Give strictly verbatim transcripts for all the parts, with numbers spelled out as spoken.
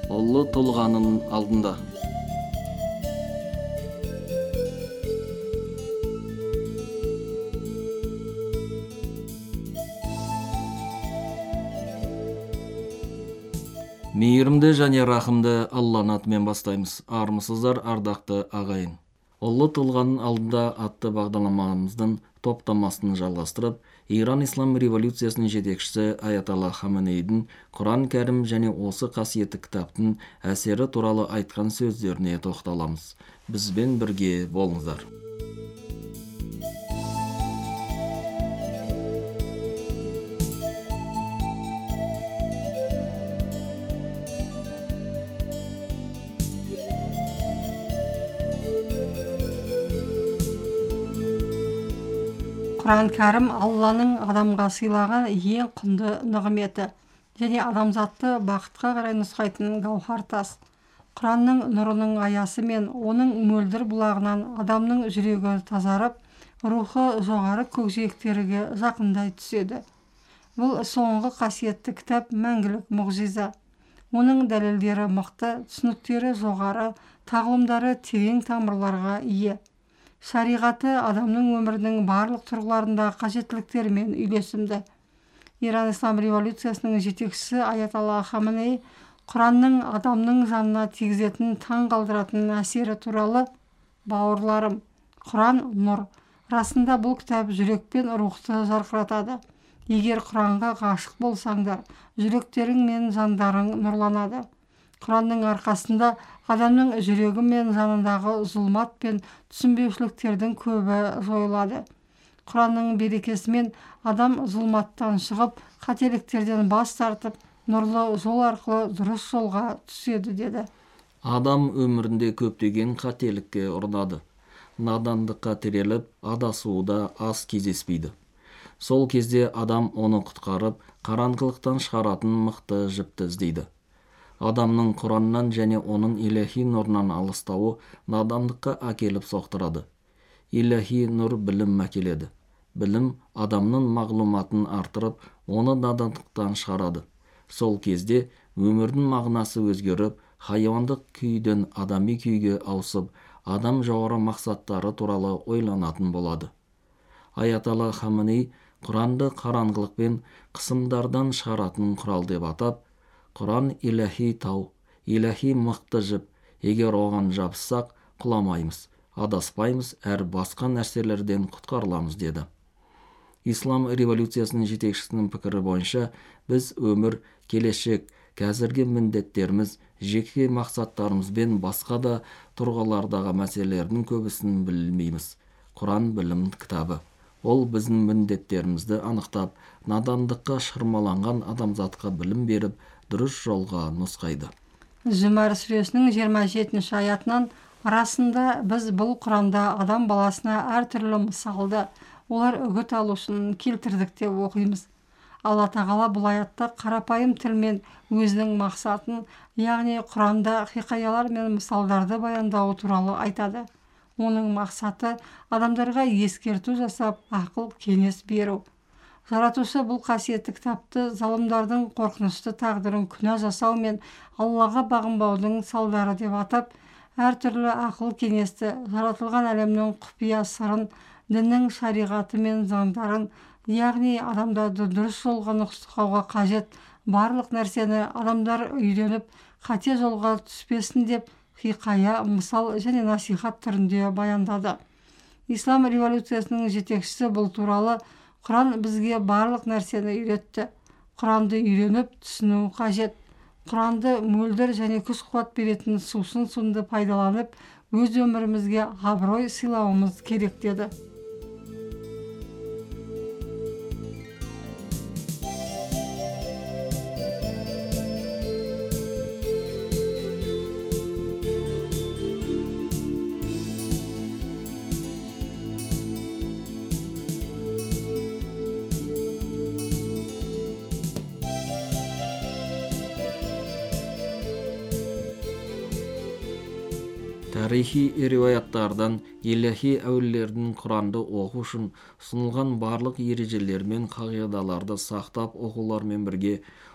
Ұлы тұлғаның алдында. Мейірімді және рахымды Алланың атымен бастаймыз. Армысыздар, ардақты ағайын. Ұлы тұлғаның алдында атты бағдарламамыздың топтамасын жалғастырып, Иран ислам революциясының жетекшісі Аятолла Хаменейдің Құран кәрім және осы қасиетті кітаптың әсері туралы айтқан сөздеріне тоқталамыз. Бізбен бірге болыңыздар. Құран кәрім Алланың адамға сыйлаған ең құнды нығметі және адамзатты бақытқа қарай нұсқайтын гауһар тас. Құранның нұрының аясы мен оның мөлдір бұлағынан адамның жүрегі тазарып, рухы жоғары көкжиектерге жақындай түседі. Бұл соңғы қасиетті кітап мәңгілік мұғжиза. Оның дәлелдері мықты, түсініктері жоғары, тағылымдары терең тамырларға ие. Шариғаты адамның өмірінің барлық тұрғыларындағы қажеттіліктерімен үйлесімді. Иран ислам революциясының жетекшісі Аятолла Хаменей Құранның адамның жанына тигізетін таң қалдыратын әсері туралы: бауырларым, Құран нұр. Расында бұл кітап жүрек пен рухты жарқыратады. Егер Құранға ғашық болсаңдар, жүректерің мен жандарың нұрланады. Құранның арқасында адамның жүрегі мен жанындағы зұлмат пен түсінбеушіліктердің көбі жойылады. Құранның берекесімен адам зұлматтан шығып, қателіктерден бас тартып, нұрлы жол арқылы дұрыс жолға түседі деді. Адам өмірінде көптеген қателікке ұрынады. Надандыққа тіреліп, адасуы да аз кездеспейді. Сол кезде адам оны құтқарып, қараңғылықтан шығаратын мықты жіпті іздейді. Адамның Құраннан және оның иләһи нұрынан алыстауы надандыққа әкеліп соқтырады. Иләһи нұр білім әкеледі. Білім адамның мағлұматын артырып, оны надандықтан шығарады. Сол кезде өмірдің мағынасы өзгеріп, хайуандық күйден адами күйге ауысып, адам жоғары мақсаттары туралы ойланатын болады. Аятолла Хаменей Құранды қараңғылық пен қысымдардан шығаратын құрал деп атап, Құран иләһи тау, иләһи мықты жіп, егер оған жабыссақ, құламаймыз, адаспаймыз, әр басқа нәрселерден құтқарыламыз деді. Ислам революциясының жетекшісінің пікірі бойынша, біз өмір, келешек, қазіргі міндеттеріміз, жеке мақсаттарымыз бен басқа да тұрғылардағы мәселелердің көбісін білмейміз. Құран білім кітабы. Ол біздің міндеттерімізді анықтап, надандыққа шырмаланған адамзатқа білім беріп, дұрыс жолға нұсқайды. Зүмәр сүресінің жиырма жетінші аятынан: расында біз бұл Құранда адам баласына әртүрлі мысалды, олар үгіт алу үшін келтірдік деп оқимыз. Алла тағала бұл аятта қарапайым тілмен өзінің мақсатын, яғни Құранда хикаялар мен мысалдарды баяндау туралы айтады. Оның мақсаты адамдарға ескерту жасап, ақыл кеңес беру. Жаратушы бұл қасиетті кітапты залымдардың қорқынышты тағдырын күнә жасау мен Аллаға бағынбаудың салдары деп атап, әртүрлі ақыл кеңесті, жаратылған әлемнің құпия сырын, діннің шариғаты мен заңдарын, яғни адамдарды дұрыс жолға нұсқауға қажет барлық нәрсені адамдар үйреніп, қате жолға түспесін деп хикая, мысал және насихат түрінде баяндады. Ислам революциясының жетекшісі бұл туралы: Құран бізге барлық нәрсені үйретті. Құранды үйреніп түсіну қажет. Құранды мөлдір және күш-қуат беретін сусын суды пайдаланып, өз өмірімізге абырой сыйлауымыз керек деді. Тарихи риуаяттардан иләһи әулиелердің Құранды оқу үшін ұсынылған барлық ережелер мен қағидаларды сақтап оқулармен бірге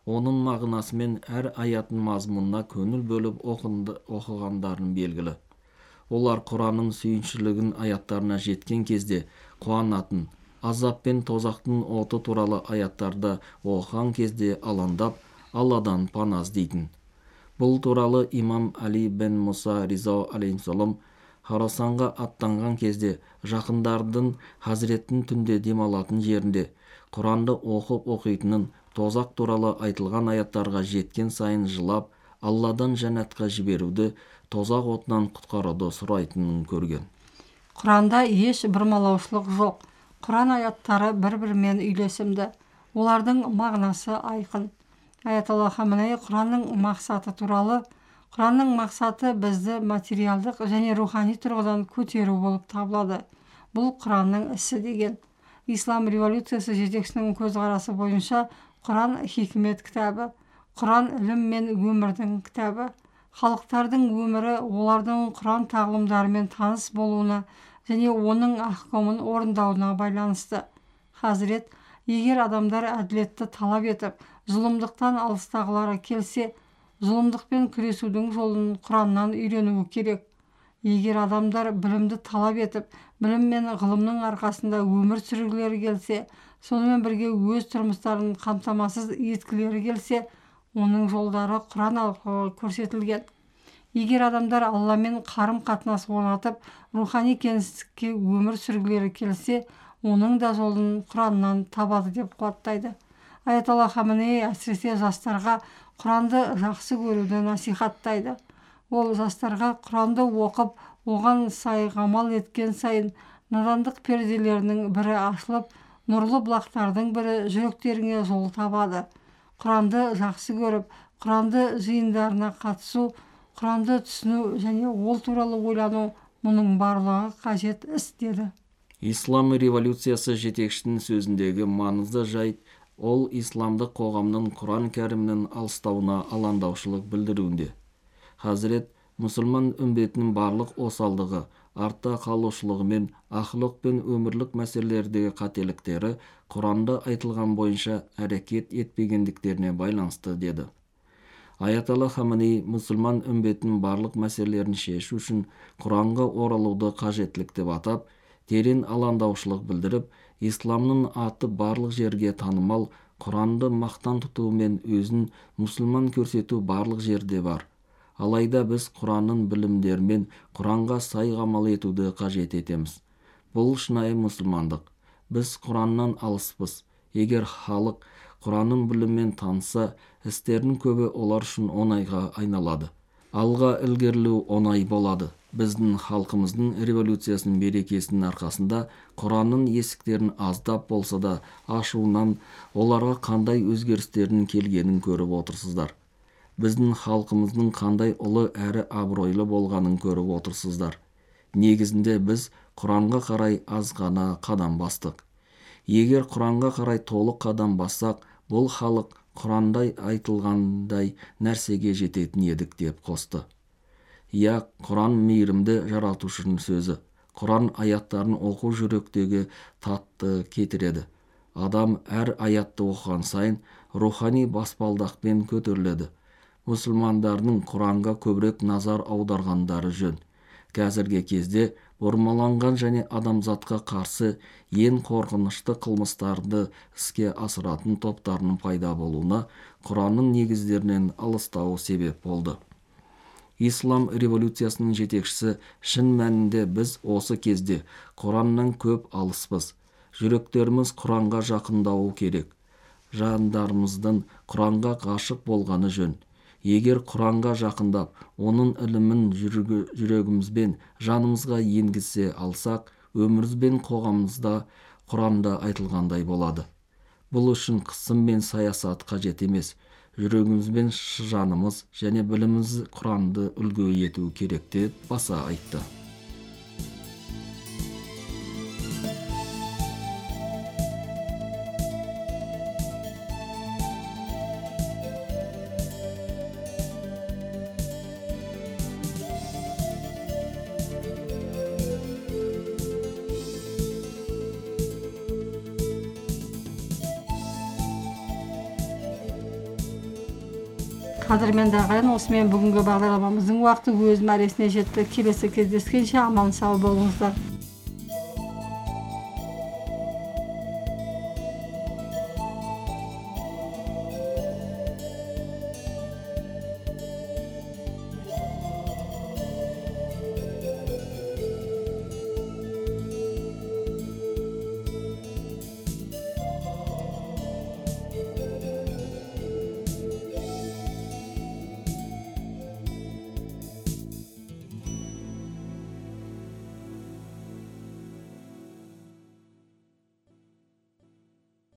Оның мағынасы мен әр аяттың мазмұнына көңіл бөліп оқығандарын белгілі. Олар Құранның сүйіншілігін аяттарына жеткен кезде қуанатын, азап пен тозақтың оты туралы аяттарды оқыған кезде алаңдап, Алладан пана іздейтін. Бұл туралы имам Али бен Мұса Риза алейхиссалам Хорасанға аттанған кезде жақындардың Хазіреттің түнде демалатын жерінде Құранды оқып оқитынын, тозақ туралы айтылған аяттарға жеткен сайын жылап, Алладан жәннатқа жіберуді, тозақ отынан құтқаруды сұрайтынын көрген. Құранда еш бұрмалаушылық жоқ. Құран аяттары бір-бірімен үйлесімді. Олардың мағынасы айқын. Аятолла Хаменеи Құранның мақсаты туралы: Құранның мақсаты бізді материалдық және рухани тұрғыдан көтеру болып табылады. Бұл Құранның ісі деген. Ислам революциясы жетекшінің көзқарасы бойынша Құран хикмет кітабы. Құран ілім мен өмірдің кітабы. Халықтардың өмірі олардың Құран тағылымдарымен таныс болуына және оның ахкамын орындауына байланысты. Хазірет: егер адамдар әділетті талап етіп, зұлымдықтан алыстағылары келсе, зұлымдықпен күресудің жолын Құраннан үйренуі керек. Егер адамдар білімді талап етіп, білім мен ғылымның арқасында өмір сүргілері келсе, сонымен бірге өз тұрмыстарын қамтамасыз еткілері келсе, оның жолдары Құран арқылы көрсетілген. Егер адамдар Алламен қарым-қатынас орнатып, рухани кеңістікке өмір сүргілері келсе, оның да жолын Құраннан табады деп қуаттайды. Аятолла Хаменеи әсіресе жастарға Құранды жақсы көруді насихаттайды. Ол жастарға Құранды оқып, оған сай ғамал еткен сайын надандық перделерінің бірі ашылып, нұрлы бұлақтардың бірі жүректеріңе жол табады. Құранды жақсы көріп, Құранды жиындарына қатысу, Құранды түсіну және ол туралы ойлану, мұның барлығы қажет іс деді. Ислам революциясы жетекшінің сөзіндегі маңызды жайт ол исламдық қоғамның Құран кәрімнің алыстауына алаңдаушылық білдіруінде. Хазірет мұсылман үмбетінің барлық осалдығы, артта қалушылығы мен ақылық пен өмірлік мәселелердегі қателіктері Құранда айтылған бойынша әрекет етпегендіктеріне байланысты деді. Аятолла Хаменеи мұсылман үмбетінің барлық мәселелерін шешу үшін Құранға оралуды қажеттілік деп атап, терең алаңдаушылық білдіріп, исламның аты барлық жерге танымал, Құранды мақтан тұту мен өзін мұсылман көрсету барлық жерде бар. Алайда біз Құранның білімдерімен Құранға сай ғамал етуді қажет етеміз. Бұл шынайы мұсылмандық. Біз Құраннан алыспыз. Егер халық Құранның біліммен таныса, істердің көбі олар үшін оңайға айналады. Алға ілгерілеу оңай болады. Біздің халқымыздың революциясының берекесінің арқасында Құранның есіктерін аздап болса да ашуынан оларға қандай өзгерістердің келгенін көріп отырсыздар. Біздің халқымыздың қандай ұлы әрі абыройлы болғанын көріп отырсыздар. Негізінде біз Құранға қарай аз ғана қадам бастық. Егер Құранға қарай толық қадам бассақ, бұл халық Құрандай айтылғандай нәрсеге жететін едік деп қосты. Иә, Құран мейірімді жаратушының сөзі. Құран аяттарын оқу жүректегі татты кетіреді. Адам әр аятты оқыған сайын рухани баспалдақпен көтеріледі. Мұсылмандардың Құранға көбірек назар аударғандары жөн. Қазіргі кезде бұрмаланған және адамзатқа қарсы ең қорқынышты қылмыстарды іске асыратын топтарының пайда болуына Құранның негіздерінен алыстауы себеп болды. Ислам революциясының жетекшісі шын мәнінде біз осы кезде Құраннан көп алыспыз. Жүректеріміз Құранға жақындауы керек. Жандарымыздың Құранға ғашық болғаны жөн. Егер Құранға жақындап, оның ілімін жүрегімізбен жанымызға енгізе алсақ, өміріміз бен қоғамымызда Құранда айтылғандай болады. Бұл үшін қысым мен саясат қажет емес. Жүрегіміз бен жанымыз және біліміміз Құранды үлгі ету керек деп баса айтты. қадірменді ағайын, осымен бүгінгі бағдарламамыздың уақыты өз мәресіне жетті. Келесі кездескенше аман сау болыңыздар.